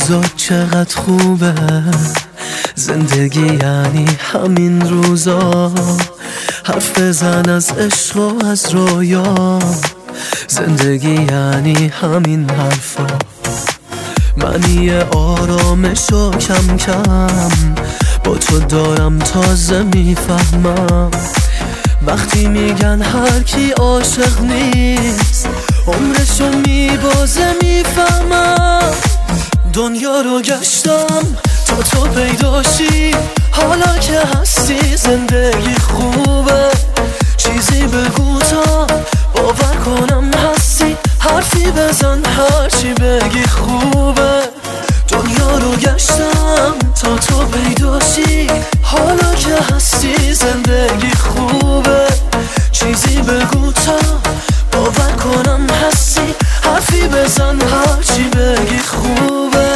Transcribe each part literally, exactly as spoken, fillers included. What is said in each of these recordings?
روزا چقدر خوبه، زندگی یعنی همین روزا. حرف بزن از عشق و از رویا، زندگی یعنی همین حرفا. من یه آرامش و کم کم با تو دارم، تازه میفهمم وقتی میگن هر کی عاشق نیست عمرشو میبازه. میفهمم دنیا رو گشتم تا تو پیداشی، حالا که هستی زندگی خوبه. چیزی بگو تا باور کنم هستی، حرفی بزن هرچی بگی خوبه. دنیا رو گشتم تا تو پیداشی، حالا که هستی زندگی خوبه. چیزی بگو تا باور کنم هستی، حرفی بزن هرچی بگی خوبه.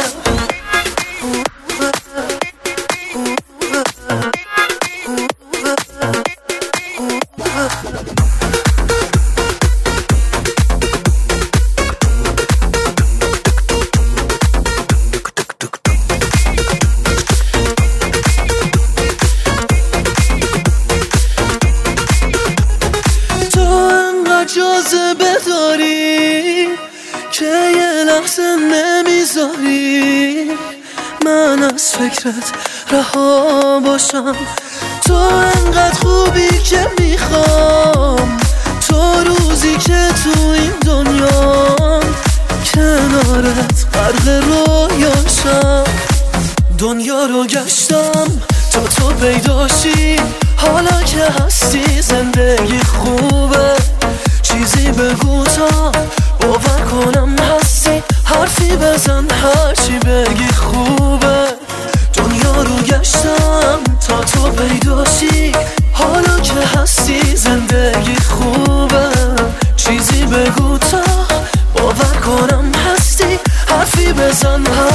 جاذبه داری که یه لحظه نمیذاری من از فکرت رها باشم. تو انقدر خوبی که میخوام تو روزی که تو این دنیا کنارت غرق رویاشم. دنیا رو گشتم تا تو پیداشی، حالا که هستی زندگی خوبه. چیزی بگو تا باور کنم هستی، حرفی بزن هرچی بگی خوبه. دنیا رو گشتم تا تو پیداشی، حالا که هستی زندگی خوبه. چیزی بگو تا باور کنم هستی، حرفی بزن